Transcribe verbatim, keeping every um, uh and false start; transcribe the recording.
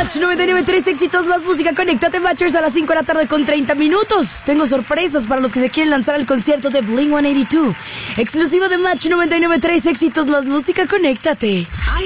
Match noventa y nueve punto tres, éxitos más música. Conéctate, Matchers, a las cinco de la tarde con treinta minutos. Tengo sorpresas para los que se quieren lanzar al concierto de Blink ciento ochenta y dos. Exclusivo de Match noventa y nueve punto tres, éxitos más música. Conéctate.